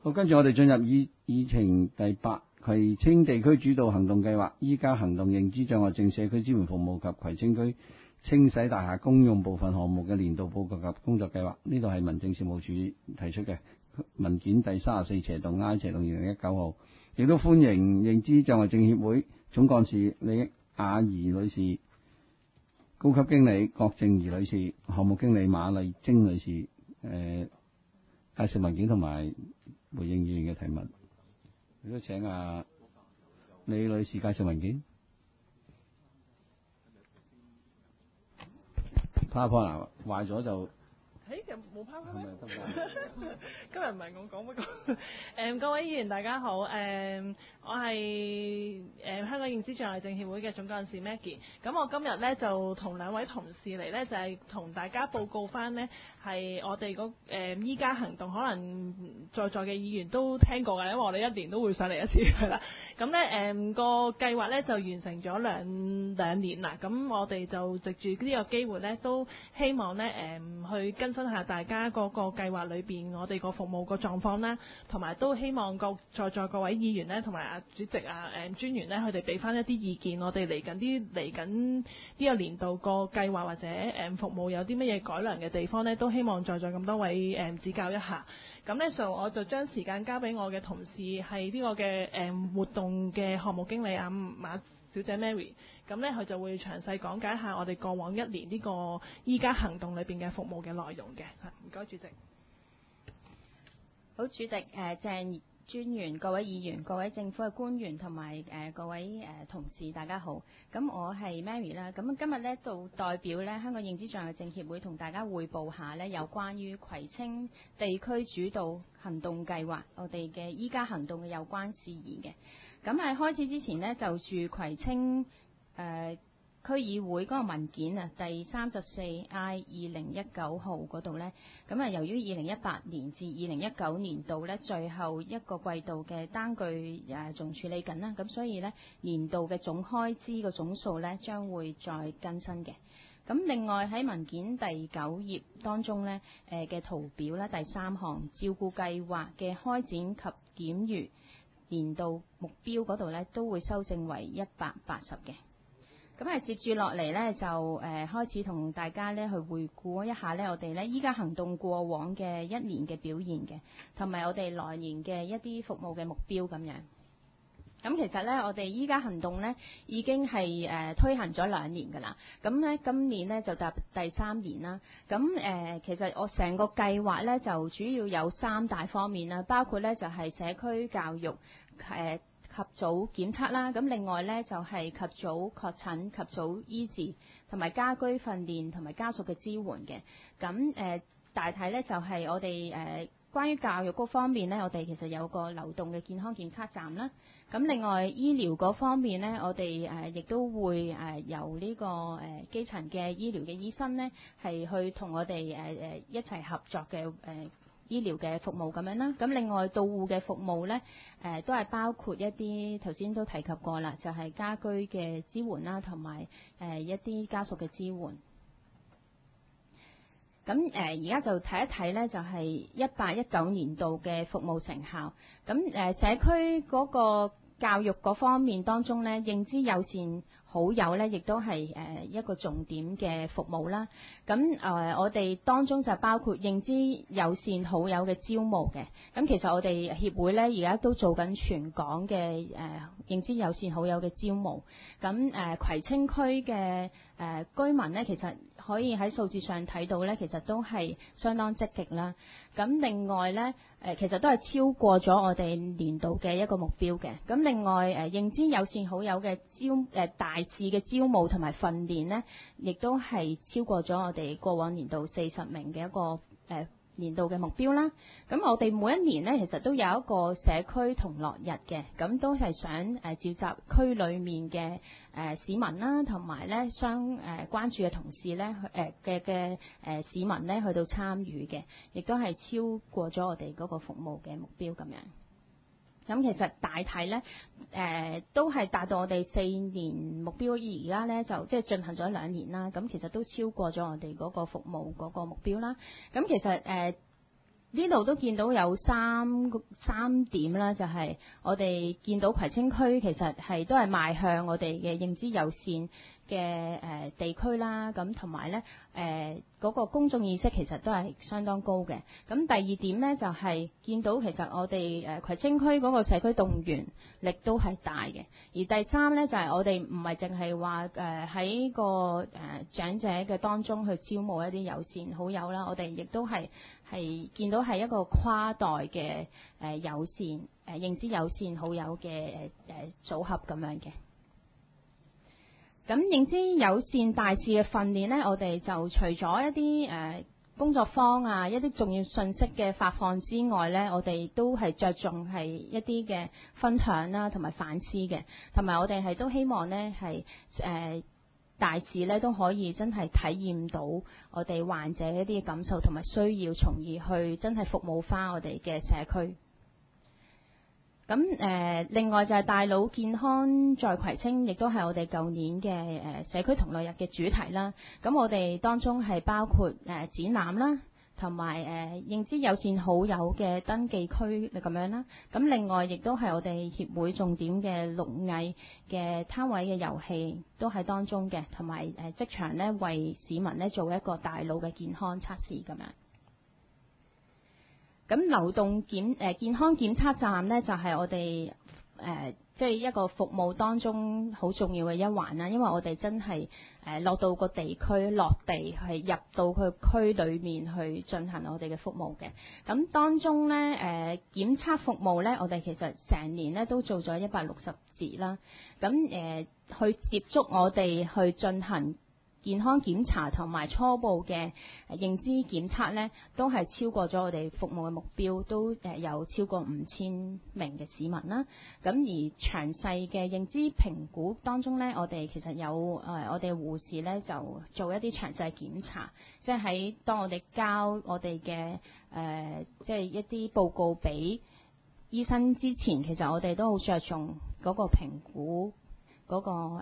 好，跟住我哋進入議程第8，葵青地區主導行動計劃，依家行動認知障礙症社區支援服務及葵青區清洗大廈公用部分項目嘅年度報告及工作計劃。呢度係民政事務處提出嘅文件第34/I/2019號，亦都歡迎認知障礙症協會總幹事李雅怡女士、高級經理郭靜怡女士、項目經理馬麗晶女士介紹文件同埋回應議員嘅提問。亦都請李女士介紹文件。PowerPoint 壞咗就。 又冇拋開咩？今日唔係我講，不過各位議員大家好，我係香港認知障礙症協會嘅總幹事 Maggie。咁我今日呢，就同兩位同事嚟呢，就係同大家報告翻呢，係我哋依家行動，可能在座嘅議員都聽過嘅，因為我哋一年都會上嚟一次係啦。咁呢個計劃呢，就完成咗兩年啦。咁我哋就藉住呢個機會呢，都希望呢去更新下大家嗰個計劃裏邊我哋個服務個狀況啦，同埋都希望在座各位議員呢，同埋主席專員呢，佢哋俾翻一啲意見，我哋嚟緊呢個年度個計劃或者服務有啲乜嘢改良嘅地方呢，都希望在座咁多位指教一下。咁呢，我就將時間交俾我嘅同事係呢個嘅活動嘅項目經理馬小姐 Mary。咁呢，佢就會詳細講解下我哋過往一年呢個依家行動裏邊嘅服務嘅內容嘅。唔該，主席。 好，主席，鄭專員、各位議員、各位政府嘅官員同埋各位同事，大家好。咁我係 Mary 啦。咁今日呢，就代表呢香港認知障礙症協會同大家匯報下呢有關於葵青地區主導行動計劃我哋嘅依家行動嘅有關事宜嘅。咁喺開始之前呢，就住葵青區議會嗰個文件第34/I/2019號嗰度呢，咁由於2018年至2019年度呢最後一個季度嘅單據仲處理緊啦，咁所以呢年度嘅總開支個總數呢將會再更新嘅。咁另外喺文件第9頁當中呢嘅圖表呢，第3項照顧計劃嘅開展及檢閱年度目標嗰度呢都會修正為180嘅。咁接住落嚟呢，就開始同大家呢去回顧一下呢我哋呢依家行動過往嘅一年嘅表現嘅，同埋我哋來年嘅一啲服務嘅目標咁樣。咁其實呢，我哋依家行動呢已經係推行咗2年㗎啦。咁呢今年呢就踏第3年啦。咁其實我成個計劃呢就主要有3大方面啦，包括呢就係社區教育及早檢測啦，咁另外呢，就係及早確診、及早醫治，同埋家居訓練同埋家屬嘅支援嘅。咁大體呢，就係我哋關於教育嗰方面呢，我哋其實有個流動嘅健康檢測站啦。咁另外醫療嗰方面呢，我哋亦都會由呢個基層嘅醫療嘅醫生呢，係去同我哋一齊合作嘅醫療嘅服務咁樣啦。咁另外到戶嘅服務呢，都係包括一啲頭先都提及過啦，就係家居嘅支援啦，同埋一啲家屬嘅支援。咁而家就睇一睇呢，就係18-19年度嘅服務成效。咁社區嗰個教育嗰方面當中呢，認知友善好友呢，亦都係一個重點嘅服務啦。咁我哋當中就包括認知友善好友嘅招募嘅。咁其實我哋協會呢，而家都做緊全港嘅認知友善好友嘅招募。咁葵青區嘅居民呢，其實可以喺數字上睇到呢，其實都係相當積極啦。咁另外呢，其實都係超過咗我哋年度嘅一個目標嘅。咁另外認知友善好友嘅大使嘅招募同埋訓練呢，亦都係超過咗我哋過往年度40名嘅一個年度嘅目標啦。咁我哋每一年呢，其實都有一個社區同樂日嘅，咁都係想召集區裏面嘅市民啦，同埋呢相關注嘅同事呢，嘅市民呢去到參與嘅，亦都係超過咗我哋嗰個服務嘅目標咁樣。咁其實大體呢，都係達到我哋4年目標，而家呢，就即係進行咗2年啦。咁其實都超過咗我哋嗰個服務嗰個目標啦。咁其實呢度都見到有三點啦，就係我哋見到葵青區其實係都係邁向我哋嘅認知友善嘅地區啦，咁同埋咧嗰個公眾意識其實都係相當高嘅。咁第二點咧就係見到其實我哋葵青區嗰個社區動員力都係大嘅。而第三咧就係我哋唔係淨係話喺個長者嘅當中去招募一啲友善好友啦，我哋亦都係見到係一個跨代嘅友善認知友善好友嘅組合咁樣嘅。咁認知友善大使嘅訓練呢，我哋就除咗一啲工作坊啊，一啲重要信息嘅發放之外呢，我哋都係着重係一啲嘅分享啦，同埋反思嘅，同埋我哋係都希望呢係大使呢都可以真係體驗到我哋患者一啲嘅感受同埋需要，從而去真係服務翻我哋嘅社區。咁另外就係大腦健康在葵青，亦都係我哋舊年嘅社區同樂日嘅主題啦。咁我哋當中係包括展覽啦，同埋認知友善好友嘅登記區咁樣啦。咁另外亦都係我哋協會重點嘅綠藝嘅攤位嘅遊戲都喺當中嘅，同埋即場咧為市民咧做一個大腦嘅健康測試咁樣。咁流動健康檢測站呢，就係我哋即係一個服務當中好重要嘅一環啦。因為我哋真係落到個地區落地，係入到佢區裏面去進行我哋嘅服務嘅。咁當中呢，檢測服務呢，我哋其實成年呢都做咗160節啦。咁去接觸我哋去進行健康檢查同埋初步嘅認知檢測呢，都係超過咗我哋服務嘅目標，都有超過5000名嘅市民啦。咁而詳細嘅認知評估當中呢，我哋其實有我哋護士呢就做一啲詳細檢查，即係喺當我哋交我哋嘅即係一啲報告俾醫生之前，其實我哋都好着重嗰個評估嗰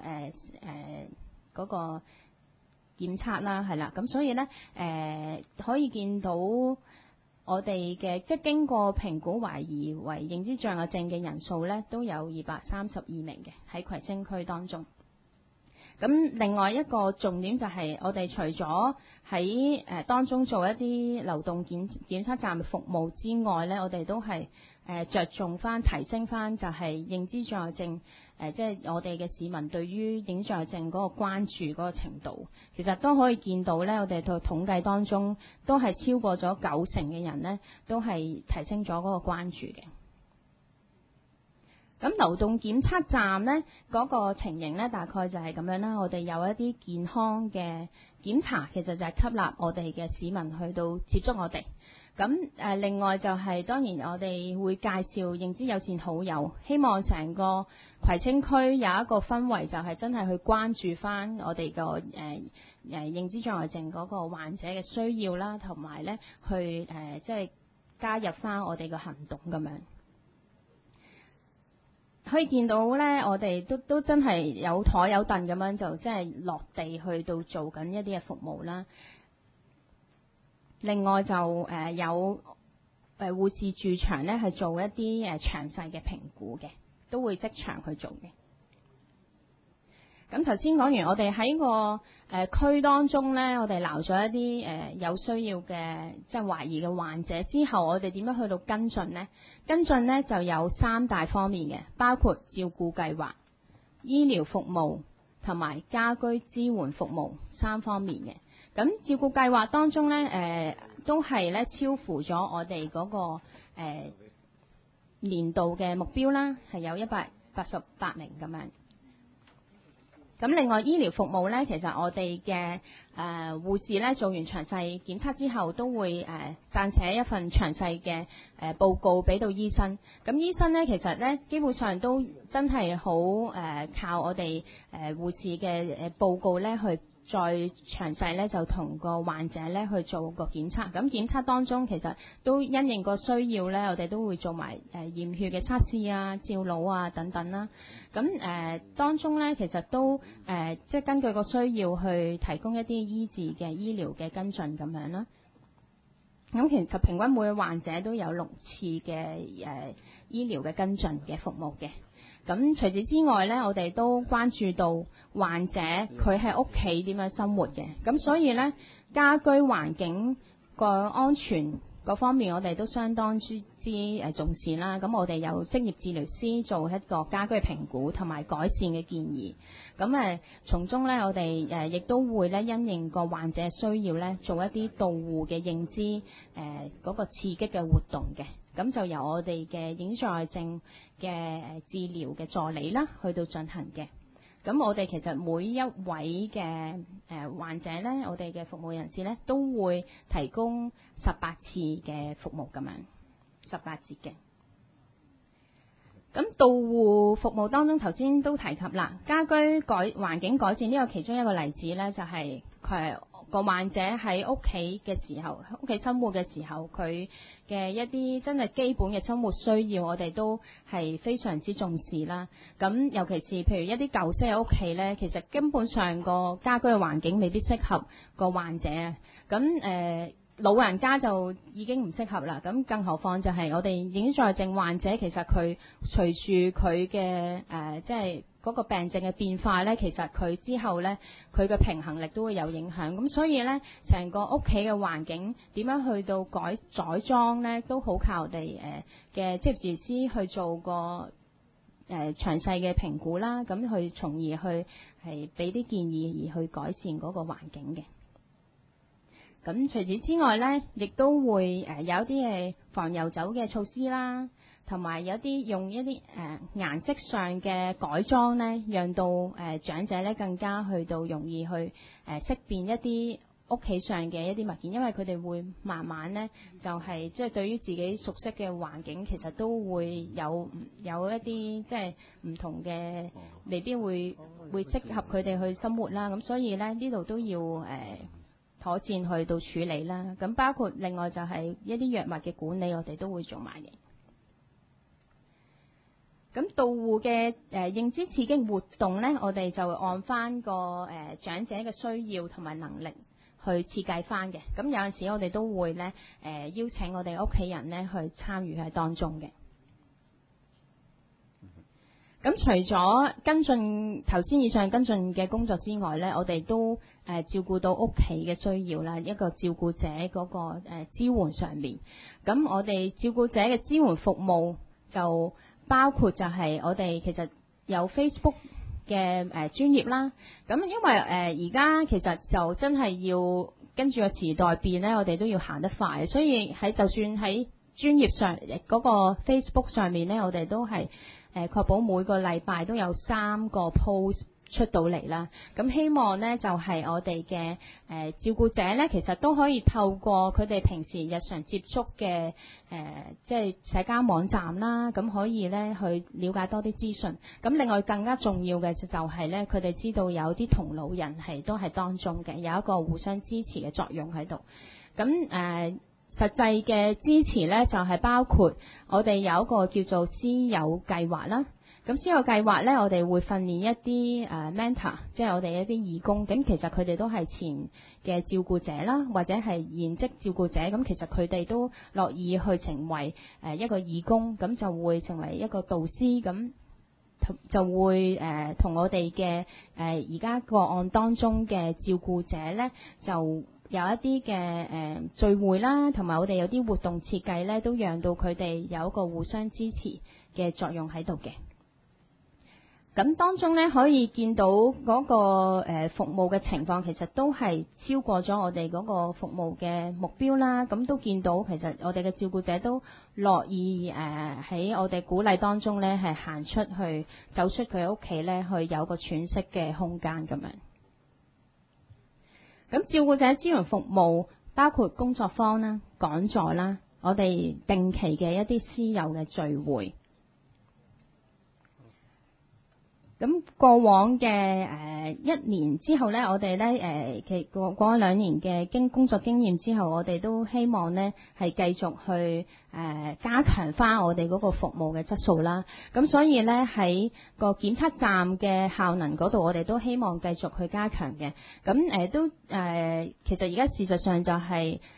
個檢測啦，係啦，咁所以咧，可以見到我哋嘅即係經過評估懷疑為認知障礙症嘅人數咧，都有232名嘅喺葵青區當中。咁另外一個重點就係我哋除咗喺當中做一啲流動檢測站嘅服務之外咧，我哋都係着重翻提升翻就係認知障礙症。即係我哋嘅市民對於認知障礙症嗰個關注嗰個程度，其實都可以見到咧。我哋喺統計當中都係超過咗90%嘅人呢，都係提升咗嗰個關注嘅。咁流動檢測站呢，嗰個情形呢，大概就係咁樣啦。我哋有一啲健康嘅檢查，其實就係吸納我哋嘅市民去到接觸我哋。咁另外就係當然我哋會介紹認知友善好友，希望成個葵青區有一個氛圍，就係真係去關注翻我哋個認知障礙症嗰個患者嘅需要啦，同埋咧去即係加入翻我哋嘅行動咁樣。可以見到咧，我哋都真係有台有凳咁樣，就即係落地去到做緊一啲嘅服務啦。另外就有護士駐場咧，係做一啲詳細嘅評估嘅，都會即場去做嘅。咁頭先講完，我哋喺個區當中咧，我哋撈咗一啲有需要嘅即係懷疑嘅患者之後，我哋點樣去到跟進呢？跟進呢就有3大方面嘅，包括照顧計劃、醫療服務同埋家居支援服務3方面嘅。咁照顧計劃當中咧，都係咧超乎咗我哋嗰個年度嘅目標啦，係有188名咁樣。咁另外醫療服務咧，其實我哋嘅護士咧做完詳細檢測之後，都會撰寫一份詳細嘅報告俾到醫生。咁醫生咧其實咧基本上都真係好靠我哋護士嘅報告咧去再詳細咧就同個患者咧去做個檢測。咁檢測當中其實都因應個需要咧，我哋都會做埋驗血嘅測試啊、照腦啊等等啦。咁當中咧其實都即係根據個需要去提供一啲醫治嘅醫療嘅跟進咁樣啦。 咁其實平均每個患者都有6次嘅醫療嘅跟進嘅服務嘅。咁除此之外咧，我哋都關注到患者佢喺屋企點樣生活嘅。咁所以咧，家居環境個安全嗰方面，我哋都相當之重視啦。咁我哋有職業治療師做一個家居評估同埋改善嘅建議。咁從中咧，我哋亦都會咧因應個患者需要咧，做一啲到戶嘅認知嗰個刺激嘅活動嘅。咁就由我哋嘅影在症嘅治療嘅助理啦，去到進行嘅。咁我哋其實每一位嘅患者咧，我哋嘅服務人士咧，都會提供18次嘅服務咁樣，18節嘅。咁到戶服務當中，頭先都提及啦，家居環境改善呢個其中一個例子咧，就係佢個患者喺屋企嘅時候，屋企生活嘅時候，佢嘅一啲真係基本嘅生活需要，我哋都係非常之重視啦。咁尤其是譬如一啲舊式嘅屋企咧，其實根本上個家居嘅環境未必適合個患者啊。咁老人家就已經唔適合啦，咁更何況就係我哋影在症患者，其實佢隨住佢嘅即係嗰個病症嘅變化咧，其實佢之後咧，佢嘅平衡力都會有影響。咁所以咧，成個屋企嘅環境點樣去到改裝咧，都好靠我哋嘅職業治療師去做個詳細嘅評估啦，咁去從而去係俾啲建議而去改善嗰個環境嘅。咁除此之外咧，亦都會有一啲係防游走嘅措施啦，同埋有啲用一啲顏色上嘅改裝咧，讓到長者咧更加去到容易去識別一啲屋企上嘅一啲物件，因為佢哋會慢慢咧就係即係對於自己熟悉嘅環境，其實都會有一啲即係唔同嘅，未必會適合佢哋去生活啦。咁所以咧呢度都要妥善去到處理啦，咁包括另外就係一啲藥物嘅管理，我哋都會做埋嘅。咁到戶嘅認知刺激活動咧，我哋就按翻個長者嘅需要同埋能力去設計翻嘅。咁有陣時我哋都會咧邀請我哋屋企人咧去參與喺當中嘅。咁除咗跟進頭先以上跟進嘅工作之外咧，我哋都照顧到屋企嘅需要啦，一個照顧者嗰個支援上面。咁我哋照顧者嘅支援服務就包括就係我哋其實有 Facebook 嘅專頁啦。咁因為而家其實就真係要跟住個時代變咧，我哋都要行得快，所以就算喺專頁上嗰個 Facebook 上面咧，我哋都係確保每個禮拜都有3個 post 出到嚟啦。咁希望咧就係我哋嘅照顧者咧，其實都可以透過佢哋平時日常接觸嘅即係社交網站啦，咁可以咧去了解多啲資訊。咁另外更加重要嘅就係咧，佢哋知道有啲同路人都係當中嘅，有一個互相支持嘅作用喺度。咁實際嘅支持咧，就係包括我哋有一個叫做師友計劃啦。咁師友計劃咧，我哋會訓練一啲mentor， 即係我哋一啲義工。咁其實佢哋都係前嘅照顧者啦，或者係現職照顧者。咁其實佢哋都樂意去成為一個義工，咁就會成為一個導師。咁就會同我哋嘅而家個案當中嘅照顧者咧，就有一啲嘅聚會啦，同埋我哋有啲活動設計咧，都讓到佢哋有一個互相支持嘅作用喺度嘅。咁當中咧可以見到嗰個服務嘅情況，其實都係超過咗我哋嗰個服務嘅目標啦。咁都見到其實我哋嘅照顧者都樂意喺我哋鼓勵當中咧，係行出去走出佢屋企咧，去有個喘息嘅空間咁樣。咁照顧者支援服務包括工作坊啦、講座啦，我哋定期嘅一啲師友嘅聚會。咁過往嘅1年之後咧，我哋咧其過咗2年嘅工作經驗之後，我哋都希望咧係繼續去加強翻我哋嗰個服務嘅質素啦。咁所以咧喺個檢測站嘅效能嗰度，我哋都希望繼續去加強嘅。咁其實而家事實上就係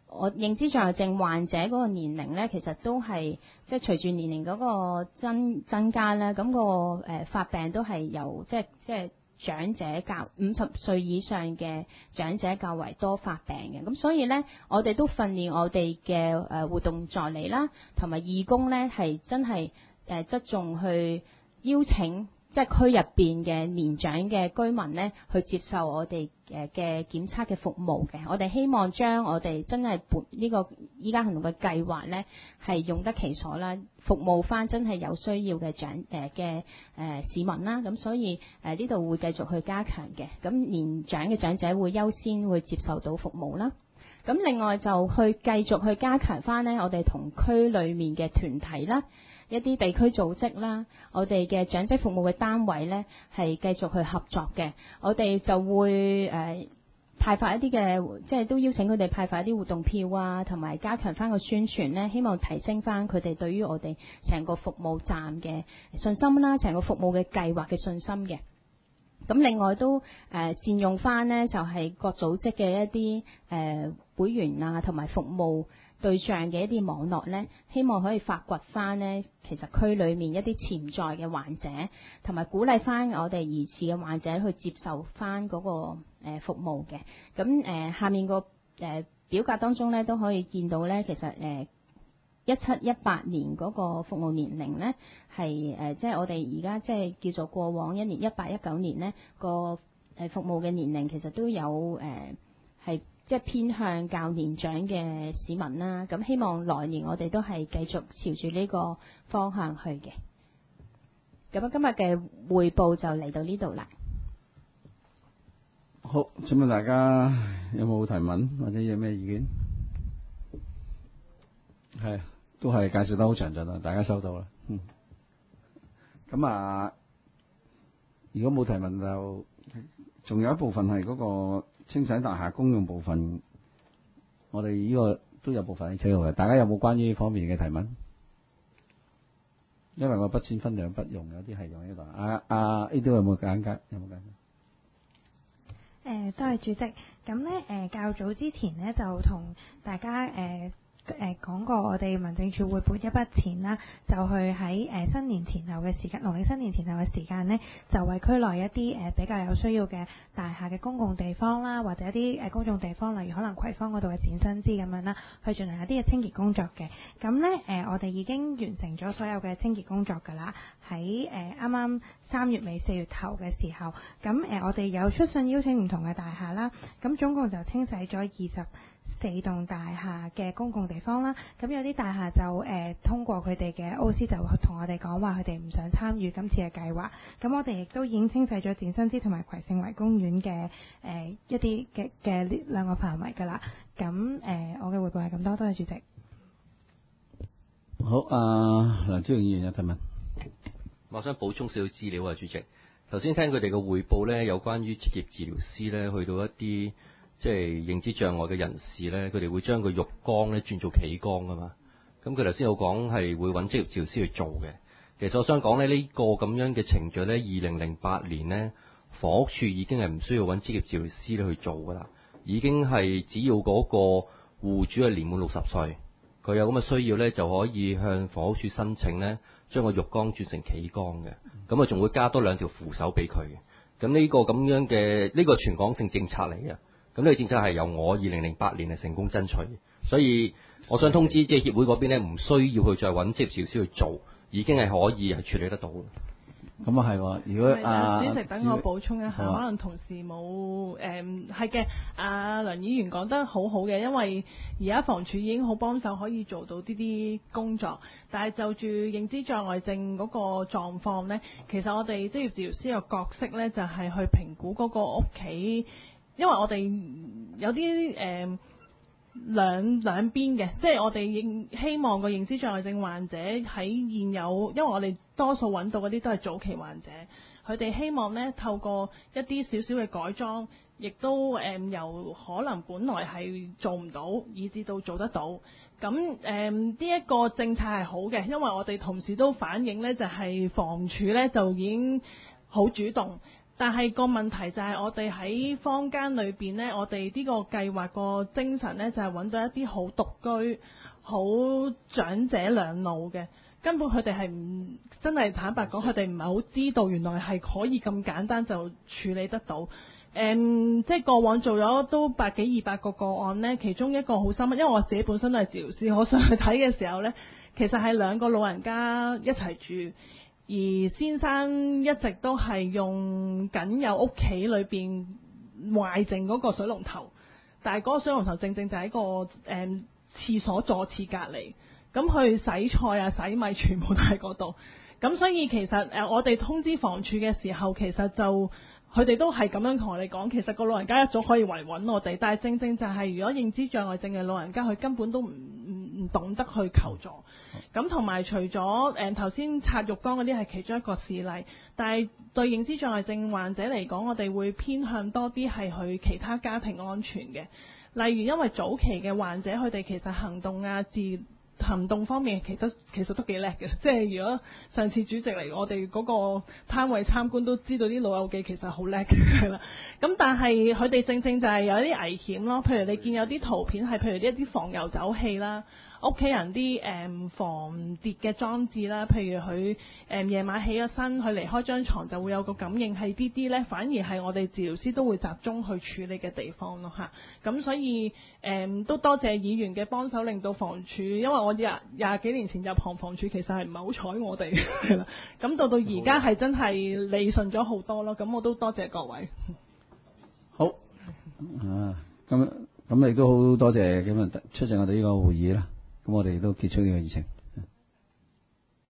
我認知障礙症患者嗰個年齡咧，其實都係即係隨住年齡嗰個增加咧，咁、個發病都係由即係長者較50歲以上嘅長者較為多發病嘅。咁所以咧，我哋都訓練我哋嘅活動助理啦，同埋義工咧，係真係側重去邀請即係區入邊嘅年長嘅居民咧，去接受我哋嘅檢測嘅服務嘅。我哋希望將我哋真係呢個依家行動嘅計劃咧，係用得其所啦，服務翻真係有需要嘅市民啦。咁所以呢度會繼續去加強嘅。咁年長嘅長者會優先會接受到服務啦。咁另外就去繼續去加強翻咧，我哋同區裡面嘅團體啦，一啲地區組織啦，我哋嘅長者服務嘅單位咧，係繼續去合作嘅。我哋就會派發一啲嘅，即係都邀請佢哋派發一啲活動票啊，同埋加強翻個宣傳咧，希望提升翻佢哋對於我哋成個服務站嘅信心啦，成個服務嘅計劃嘅信心嘅。咁另外都善用翻呢，就係各組織嘅一啲會員啊，同埋服務對象嘅一啲網絡呢，希望可以發掘翻呢，其實區裏面一啲潛在嘅患者，同埋鼓勵翻我哋疑似嘅患者去接受翻嗰個服務嘅。咁下面個表格當中呢，都可以見到呢，其實17-18年嗰個服務年齡呢，係即係我哋而家即係叫做過往一年18-19年呢個服務嘅年齡，其實都有係即係偏向較年長嘅市民啦。咁希望來年我哋都係繼續朝住呢個方向去嘅。咁今日嘅匯報就嚟到呢度啦。 好，請問大家有冇提問或者有咩意見？係。都係介紹得好詳盡啦，大家收到啦。咁如果冇提問就，仲有一部分係嗰個清洗大廈公用部分，我哋呢個都有部分喺車度嘅。大家有冇關於呢方面嘅提問？因為我筆錢分兩筆用，有啲係用呢度。呢度有冇簡介？有冇簡介？ 多謝主席。咁咧較早之前咧就同大家講過，我哋民政處會撥一筆錢啦，就去喺新年前後嘅時間，農曆新年前後嘅時間呢，就為區內一啲比較有需要嘅大廈嘅公共地方啦，或者一啲公眾地方，例如可能葵芳嗰度嘅展新枝咁樣啦，去進行一啲嘅清潔工作嘅。咁呢，我哋已經完成咗所有嘅清潔工作㗎啦。喺啱啱3月尾4月頭嘅時候，咁我哋有出信邀請唔同嘅大廈啦，咁總共就清洗咗24棟大廈嘅公共地方啦。咁有啲大廈就通過佢哋嘅 OC 就同我哋講話，佢哋唔想參與今次嘅計劃。咁我哋亦都已經清洗咗展新枝同埋葵盛圍公園嘅一啲嘅兩個範圍㗎啦。咁我嘅匯報係咁多，多謝主席。 好，梁超雄議員有提問。 我想補充少少資料啊，主席。頭先聽佢哋嘅匯報咧，有關於職業治療師咧，去到一啲即係認知障礙嘅人士咧，佢哋會將個浴缸咧轉做企缸㗎嘛。咁佢頭先有講係會揾職業治療師去做嘅。其實我想講咧，呢個咁樣嘅程序咧，2008年咧，房屋處已經係唔需要揾職業治療師咧去做㗎啦。已經係只要嗰個戶主係年滿60歲，佢有咁嘅需要咧，就可以向房屋處申請咧，將個浴缸轉成企缸嘅。咁啊，仲會加多2條扶手俾佢嘅。咁呢個咁樣嘅呢個全港性政策嚟嘅。咁呢個政策係由我2008年係成功爭取，所以我想通知即係協會嗰邊咧，唔需要去再揾職業治療師去做，已經係可以係處理得到。 咁係喎，如果主席等我補充一下，可能同事冇係嘅，梁議員講得好好嘅，因為而家房署已經好幫手可以做到呢啲工作，但係就住認知障礙症嗰個狀況呢，其實我哋職業治療師嘅角色呢，就係去評估嗰個屋企，因為我哋有啲兩邊嘅，即係我哋希望個認知障礙症患者喺現有，因為我哋多數揾到嗰啲都係早期患者，佢哋希望呢透過一啲少少嘅改裝，亦都由可能本來係做唔到，以至到做得到。咁呢一個政策係好嘅，因為我哋同事都反映呢，就係房署呢就已經好主動。 但係個問題就係我哋喺坊間裏邊呢，我哋呢個計劃個精神呢，就係揾到一啲好獨居、好長者兩老嘅，根本佢哋係唔真係坦白講，佢哋唔係好知道原來係可以咁簡單就處理得到。即係過往做咗都100幾200個個案呢，其中一個好深刻，因為我自己本身都係治療師，我上去睇嘅時候呢，其實係2個老人家一齊住。而先生一直都係用緊有屋企裏邊壞淨嗰個水龍頭，但係嗰個水龍頭正正就喺個廁所坐廁隔離，咁去洗菜啊、洗米全部都喺嗰度。咁所以其實我哋通知房署嘅時候，其實就佢哋都係咁樣同我哋講，其實個老人家一早可以嚟揾我哋，但係正正就係如果認知障礙症嘅老人家，佢根本都唔懂得去求助。咁同埋除咗頭先拆浴缸嗰啲係其中一個事例，但係對認知障礙症患者嚟講，我哋會偏向多啲係去其他家庭安全嘅，例如因為早期嘅患者佢哋其實行動方面其實都幾叻嘅，即係如果上次主席嚟我哋嗰個攤位參觀都知道啲老友記其實好叻嘅係啦。咁但係佢哋正正就係有啲危險咯，譬如你見有啲圖片係譬如一啲防游走器啦，屋企人啲防跌嘅裝置啦，譬如佢夜晚起咗身，佢離開張床就會有個感應器，啲呢反而係我哋治療師都會集中去處理嘅地方咯嚇。咁所以都多謝議員嘅幫手，令到房署，因為我廿幾年前入行，房署其實係唔係好睬我哋係啦。咁到而家係真係理順咗好多咯。咁我都多謝各位。 好啊，咁亦都好多謝今日出席我哋呢個會議啦。咁我哋都結束呢個議程。